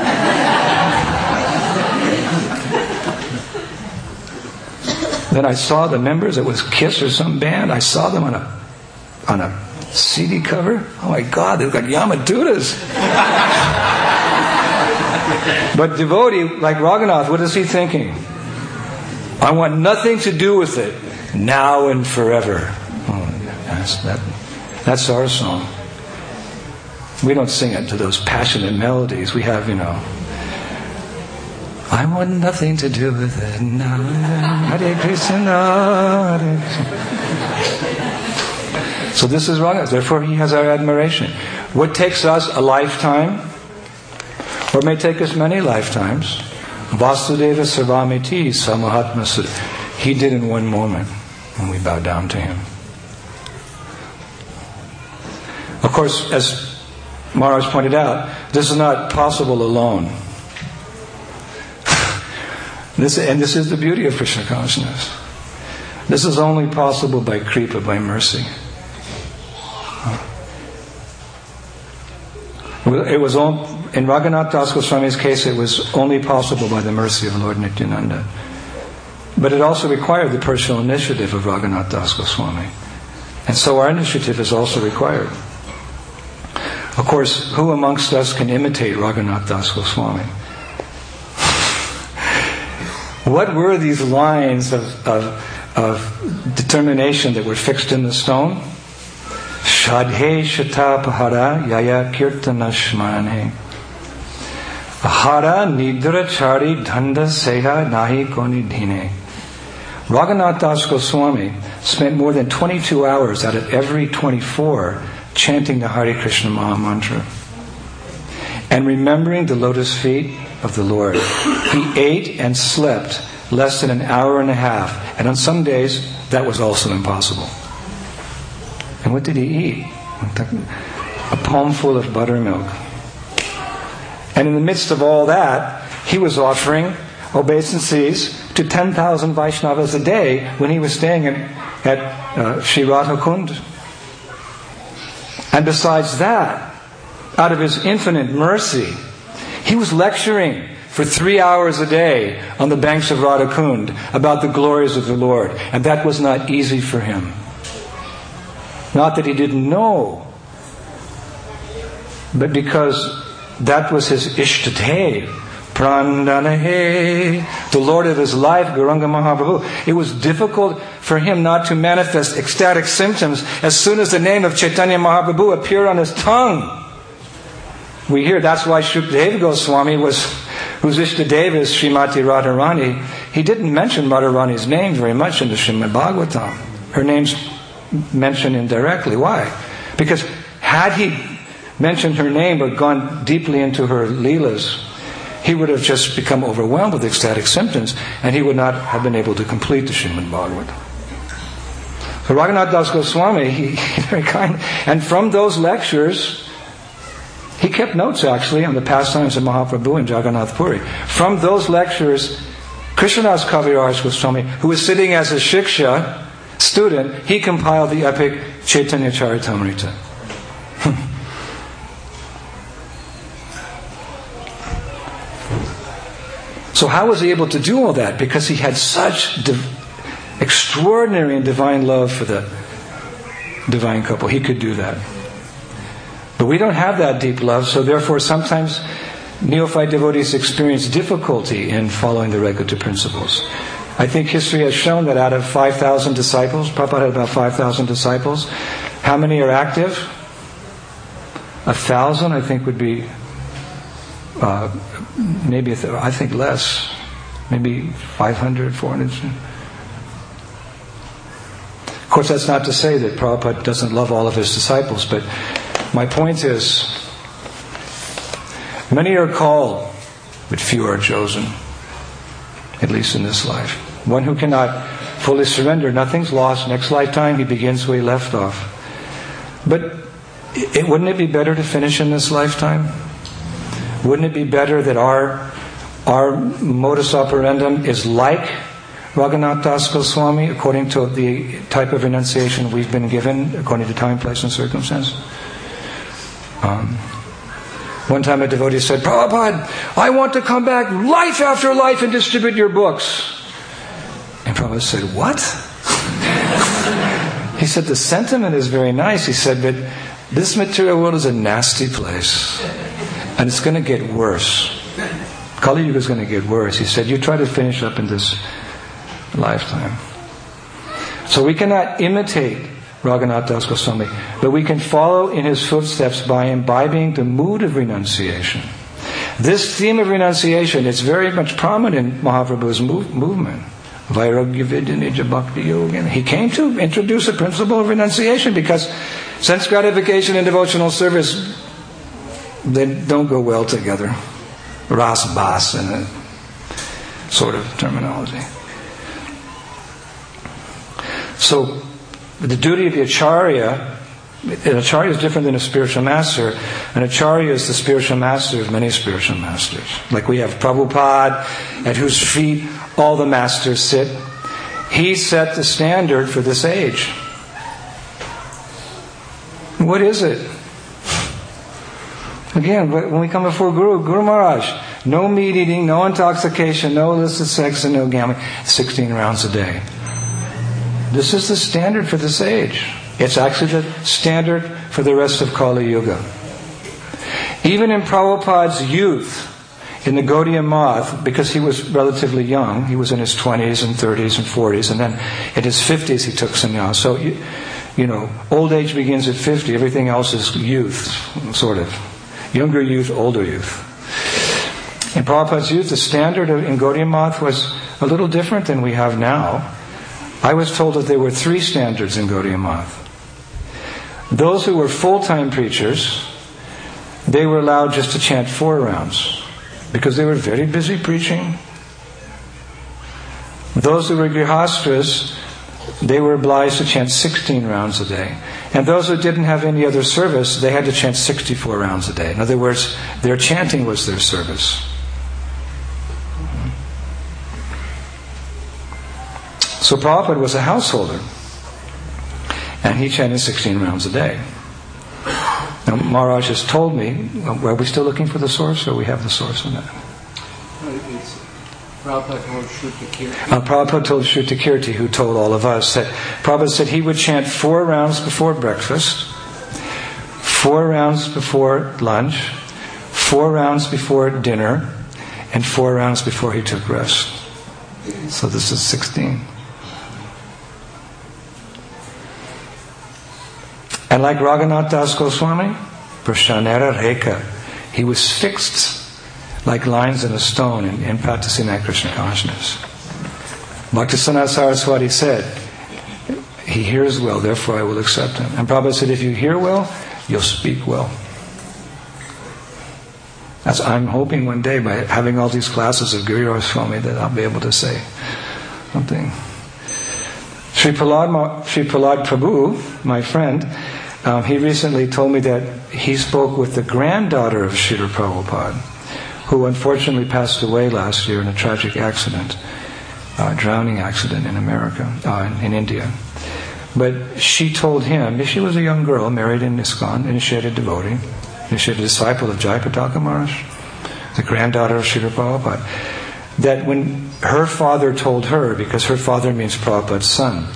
Then I saw the members, it was Kiss or some band, I saw them on a on a C D cover. Oh my God, they look like Yamadutas. But devotee, like Raghunath, what is he thinking? I want nothing to do with it, now and forever. Oh, that's, that, that's our song. We don't sing it to those passionate melodies. We have, you know, I want nothing to do with it now. Hare Krishna, Hare Krishna. So this is wrong. Therefore, he has our admiration. What takes us a lifetime, or may take us many lifetimes, Vasudeva Sarvamiti Samahatma Sudha. He did in one moment when we bow down to him. Of course, as Maharaj pointed out, this is not possible alone. This, and this is the beauty of Krishna consciousness. This is only possible by kripa, by mercy. It was all, in Raghunath Das Goswami's case, it was only possible by the mercy of Lord Nityananda. But it also required the personal initiative of Raghunath Das Goswami. And so our initiative is also required. Of course, who amongst us can imitate Raghunath Das Goswami? What were these lines of, of, of determination that were fixed in the stone? Shadhe shata pahara yaya kirtana shmane ahara nidra chari dhanda seha nahi koni dhine. Raghunath Das Goswami spent more than twenty-two hours out of every twenty-four chanting the Hare Krishna Maha Mantra and remembering the lotus feet of the Lord. He ate and slept less than an hour and a half, and on some days that was also impossible. And what did he eat? A palmful of buttermilk. And in the midst of all that, he was offering obeisances to ten thousand Vaishnavas a day when he was staying at, at uh, Sri Radha Kund. And besides that, out of his infinite mercy, he was lecturing for three hours a day on the banks of Radha Kund about the glories of the Lord. And that was not easy for him. Not that he didn't know, but because that was his Ishtadev, Prandanahe, the Lord of his life, Gauranga Mahaprabhu. It was difficult for him not to manifest ecstatic symptoms as soon as the name of Chaitanya Mahaprabhu appeared on his tongue. We hear that's why Shukadeva Goswami was, whose Ishtadev is Srimati Radharani. He didn't mention Radharani's name very much in the Srimad Bhagavatam. Her name's mentioned indirectly. Why? Because had he mentioned her name or gone deeply into her leelas, he would have just become overwhelmed with ecstatic symptoms, and he would not have been able to complete the Srimad Bhagavatam. So Raghunath Das Goswami, he, he very kind, and from those lectures, he kept notes actually on the pastimes of Mahaprabhu and Jagannath Puri. From those lectures, Krishnadas Kaviraj Goswami, who was sitting as a shiksha student, he compiled the epic Chaitanya Charitamrita. So how was he able to do all that? Because he had such div- extraordinary and divine love for the divine couple. He could do that. But we don't have that deep love, so therefore sometimes neophyte devotees experience difficulty in following the Regula principles. I think history has shown that out of five thousand disciples, Prabhupada had about five thousand disciples, how many are active? A thousand, I think, would be uh, maybe, a th- I think less, maybe five hundred, four hundred. Of course, that's not to say that Prabhupada doesn't love all of his disciples, but my point is, many are called, but few are chosen, at least in this life. One who cannot fully surrender, nothing's lost. Next lifetime, he begins where he left off. But it, wouldn't it be better to finish in this lifetime? Wouldn't it be better that our our modus operandum is like Raghunath Das Goswami, according to the type of renunciation we've been given, according to time, place, and circumstance? Um, one time a devotee said, Prabhupada, I want to come back life after life and distribute your books. And Prabhupada said, what? He said, the sentiment is very nice. He said, but this material world is a nasty place. And it's going to get worse. Kali Yuga is going to get worse. He said, you try to finish up in this lifetime. So we cannot imitate Raghunath Das Goswami, but we can follow in his footsteps by imbibing the mood of renunciation. This theme of renunciation is very much prominent in Mahaprabhu's move, movement. Vairagya Vidya Nija Bhakti Yoga. He came to introduce the principle of renunciation because sense gratification and devotional service, they don't go well together. Ras bas in a sort of terminology. So, the duty of the Acharya, an Acharya is different than a spiritual master. An Acharya is the spiritual master of many spiritual masters. Like we have Prabhupada, at whose feet all the masters sit. He set the standard for this age. What is it? Again, when we come before Guru, Guru Maharaj, no meat eating, no intoxication, no illicit sex, and no gambling. sixteen rounds a day. This is the standard for this age. It's actually the standard for the rest of Kali Yuga. Even in Prabhupada's youth, in the Gaudiya Math, because he was relatively young, he was in his twenties and thirties and forties, and then in his fifties he took sannyas. So, you, you know, old age begins at fifty, everything else is youth, sort of. Younger youth, older youth. In Prabhupada's youth, the standard in Gaudiya Math was a little different than we have now. I was told that there were three standards in Gaudiya Math. Those who were full-time preachers, they were allowed just to chant four rounds because they were very busy preaching. Those who were grihastras, they were obliged to chant sixteen rounds a day. And those who didn't have any other service, they had to chant sixty-four rounds a day. In other words, their chanting was their service. So Prabhupada was a householder, and he chanted sixteen rounds a day. Now Maharaj has told me, are we still looking for the source, or we have the source in that? It's Prabhupada told Shrutakirti. Uh, Prabhupada told Shrutakirti, who told all of us, that Prabhupada said he would chant four rounds before breakfast, four rounds before lunch, four rounds before dinner, and four rounds before he took rest. So this is sixteen. And like Raghunath Das Goswami, Prashanera Rekha, he was fixed like lines in a stone in, in Pratisena Krishna consciousness. Bhaktisiddhanta Saraswati said, he hears well, therefore I will accept him. And Prabhupada said, if you hear well, you'll speak well. That's, I'm hoping one day by having all these classes of Giriraj Swami that I'll be able to say something. Sri Prahlad, Sri Prahlad Prabhu, my friend, um, he recently told me that he spoke with the granddaughter of Srila Prabhupada, who unfortunately passed away last year in a tragic accident, uh, drowning accident in America, uh, in, in India. But she told him, she was a young girl, married in ISKCON, initiated devotee, initiated disciple of Jayapataka Maharaj, the granddaughter of Srila Prabhupada, that when her father told her, because her father means Prabhupada's son,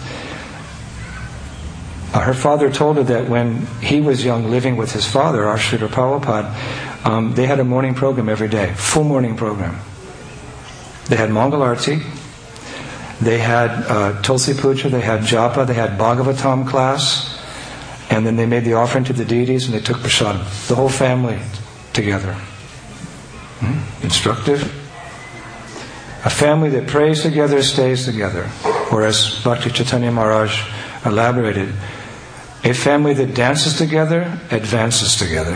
uh, her father told her that when he was young living with his father, our Srila Prabhupada, um, they had a morning program every day, full morning program. They had Mangal Arti, they had uh, Tulsi Puja, they had Japa, they had Bhagavatam class, and then they made the offering to the deities and they took prasadam. The whole family together. Hmm? Instructive. A family that prays together stays together. Or as Bhakti Chaitanya Maharaj elaborated, a family that dances together advances together.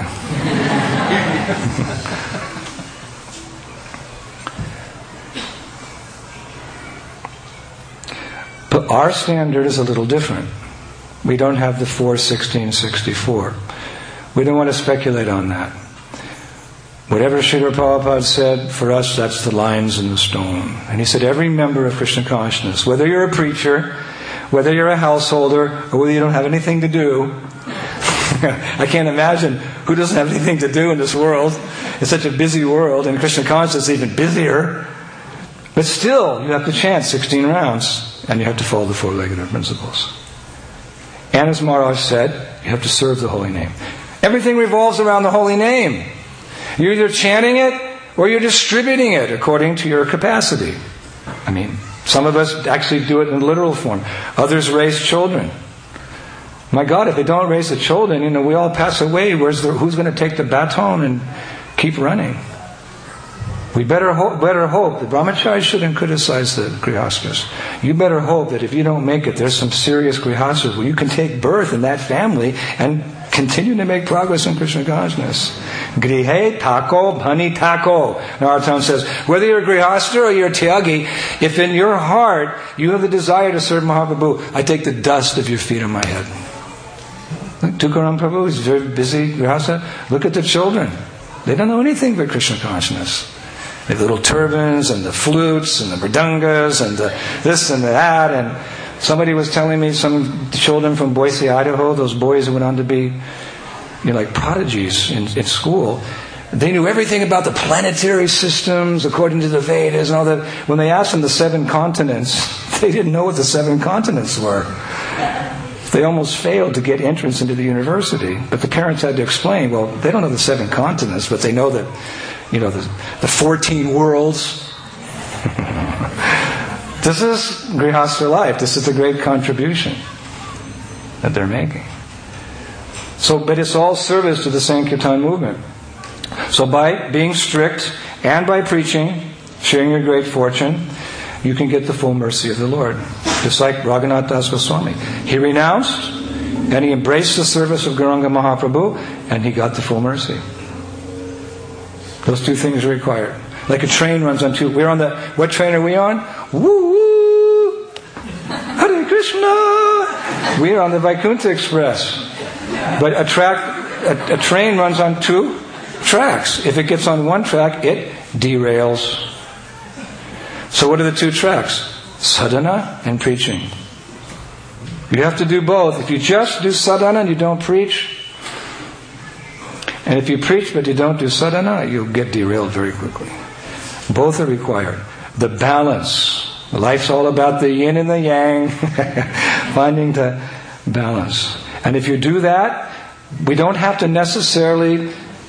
But our standard is a little different. We don't have the four sixteen sixty-four. We don't want to speculate on that. Whatever Srila Prabhupada said, for us that's the lines in the stone. And he said every member of Krishna consciousness, whether you're a preacher, whether you're a householder, or whether you don't have anything to do, I can't imagine who doesn't have anything to do in this world. It's such a busy world, and Krishna consciousness is even busier. But still, you have to chant sixteen rounds, and you have to follow the four-legged principles. And as Maharaj said, you have to serve the holy name. Everything revolves around the holy name. You're either chanting it or you're distributing it according to your capacity. I mean, Some of us actually do it in literal form. Others raise children. My God, if they don't raise the children, you know, we all pass away. Where's the, who's going to take the baton and keep running? We better hope, better hope. The brahmacharis shouldn't criticize the grihastas. You better hope that if you don't make it, there's some serious grihastas where you can take birth in that family and continue to make progress in Krishna consciousness. Grihe tako bhani tako. Narottam says, whether you're a grihasta or you're a tyagi, if in your heart you have the desire to serve Mahaprabhu, I take the dust of your feet on my head. Tukaram Prabhu is very busy grihasta. Look at the children. They don't know anything but Krishna consciousness. The little turbans and the flutes and the mridangas and the this and the that. And somebody was telling me some children from Boise, Idaho, those boys who went on to be, you know, like prodigies in, in school. They knew everything about the planetary systems according to the Vedas and all that. When they asked them the seven continents, they didn't know what the seven continents were. They almost failed to get entrance into the university. But the parents had to explain, well, they don't know the seven continents, but they know that, you know, the, the fourteen worlds. This is Grihastha life. This is the great contribution that they're making. So, but it's all service to the Sankirtan movement. So by being strict and by preaching, sharing your great fortune, you can get the full mercy of the Lord. Just like Raghunath Das Goswami. He renounced and he embraced the service of Gauranga Mahaprabhu and he got the full mercy. Those two things are required. Like a train runs on two. We're on the, what train are we on? Woo woo! Hare Krishna! We are on the Vaikuntha Express. But a track, a, a train runs on two tracks. If it gets on one track, it derails. So what are the two tracks? Sadhana and preaching. You have to do both. If you just do sadhana and you don't preach, and if you preach but you don't do sadhana, you'll get derailed very quickly. Both are required. The balance. Life's all about the yin and the yang. Finding the balance. And if you do that, we don't have to necessarily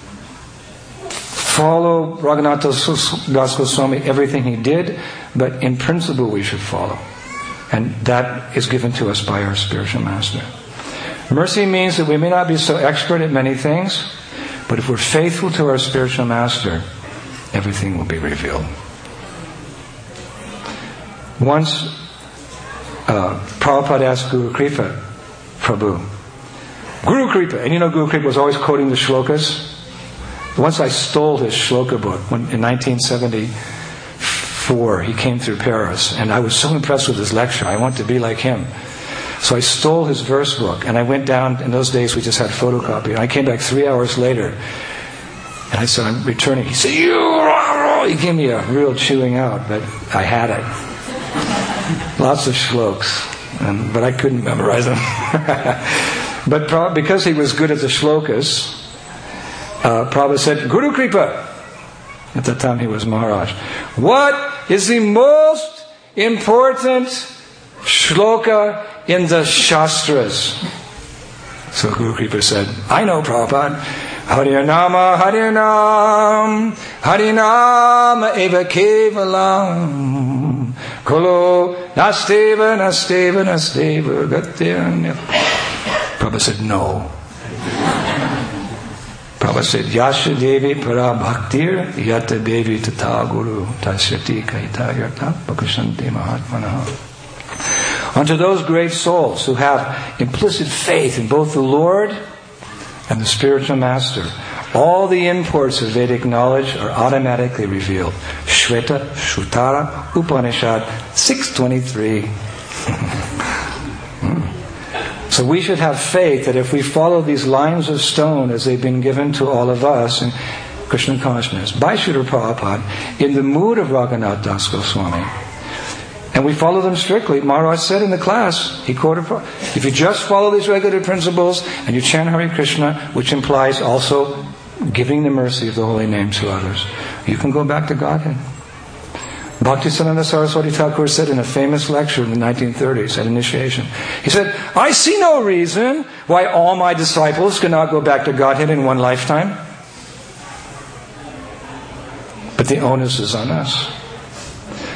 follow Raghunath Das Goswami, everything he did, but in principle we should follow. And that is given to us by our spiritual master. Mercy means that we may not be so expert at many things, but if we're faithful to our spiritual master, everything will be revealed. Once, uh, Prabhupada asked Guru Kripa, Prabhu, Guru Kripa, and you know Guru Kripa was always quoting the shlokas. Once I stole his shloka book when, in nineteen seventy-four. He came through Paris, and I was so impressed with his lecture. I wanted to be like him. So I stole his verse book, and I went down. In those days, we just had photocopy. And I came back three hours later, and I said, "I'm returning." He said, "You!" He gave me a real chewing out, but I had it. Lots of shloks, and, but I couldn't memorize them. But pro- because he was good at the shlokas, uh, Prabhupada said, "Guru Kripa." At that time he was Maharaj. What is the most important shloka in the Shastras? So Guru Kripa said, "I know, Prabhupada. Harinama, Harinam, Harinama eva kevalam, Kolo nasteva, nasteva, nasteva, gatyanya." Prabhupada said, "No." Prabhupada said, "Yasha Devi para bhaktir, yata Devi tata guru, tasyati kaita yata bhakushanti mahatmanaha." Unto those great souls who have implicit faith in both the Lord and the spiritual master, all the imports of Vedic knowledge are automatically revealed. Shveta Shrutara Upanishad six twenty-three. So we should have faith that if we follow these lines of stone as they've been given to all of us in Krishna consciousness by Srila Prabhupada in the mood of Raghunath Das Goswami, and we follow them strictly. Maharaj said in the class, he quoted, if you just follow these regulative principles and you chant Hare Krishna, which implies also giving the mercy of the holy name to others, you can go back to Godhead. Bhaktisiddhanta Saraswati Thakur said in a famous lecture in the nineteen thirties at initiation, he said, "I see no reason why all my disciples cannot go back to Godhead in one lifetime. But the onus is on us."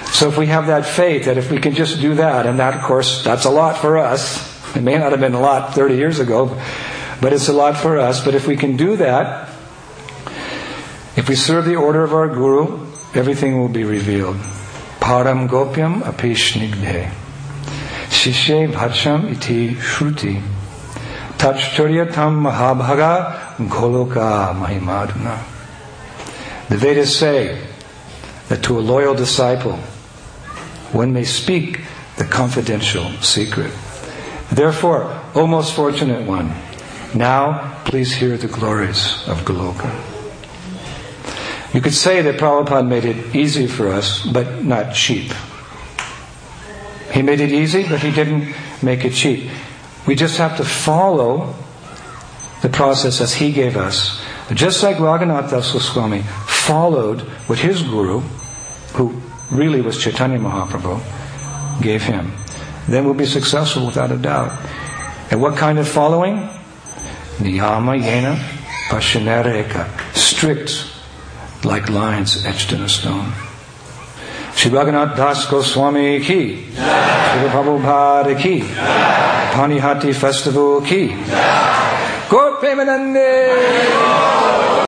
So if we have that faith that if we can just do that, and that, of course, that's a lot for us. It may not have been a lot thirty years ago, but it's a lot for us. But if we can do that, if we serve the order of our Guru, everything will be revealed. Param gopyam api shnigdhe. Shishe bhacham iti shruti. Tachturyatam mahabhaga goloka mahimaduna. The Vedas say that to a loyal disciple, one may speak the confidential secret. Therefore, O most fortunate one, now please hear the glories of Goloka. You could say that Prabhupada made it easy for us, but not cheap. He made it easy, but he didn't make it cheap. We just have to follow the process as he gave us. Just like Raghunath Das Goswami followed what his guru, who really was Chaitanya Mahaprabhu, gave him. Then we'll be successful without a doubt. And what kind of following? Niyama yena pashanereka. Strict, like lines etched in a stone. Shri Raghunath Das Goswami ki. Shri Prabhupada ki. Panihati Festival ki. Gaur Premanande.